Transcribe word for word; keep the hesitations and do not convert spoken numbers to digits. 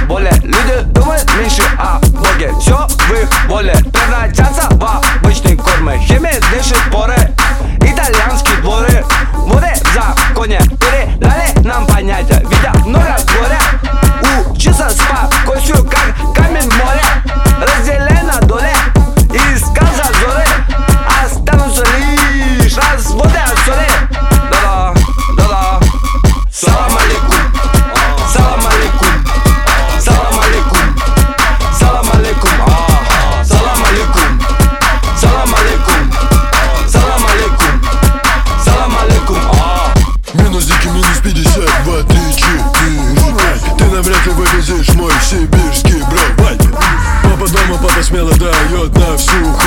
более. Люди думают меньше о Боге. Все в их воле превратятся в обычные кормы. Химия дышит поры, итальянские дворы. Воды в законе передали нам понятия. Видя много горя, учиться спокойствию, как камень в море. Разделяй на доли и сказа зоры. Останутся лишь разводы от соли. Да-да, да-да. Салам алейкум, салам алейкум, салам алейкум, салам алейкум, а, салам алейкум, салам алейкум, салам алейкум, салам алейкум, а. Минус дикий, минус пятьдесят, два, три, четыре. Ты навряд ли вывезешь мой сибирский бровь. Папа дома, папа смело дает на всю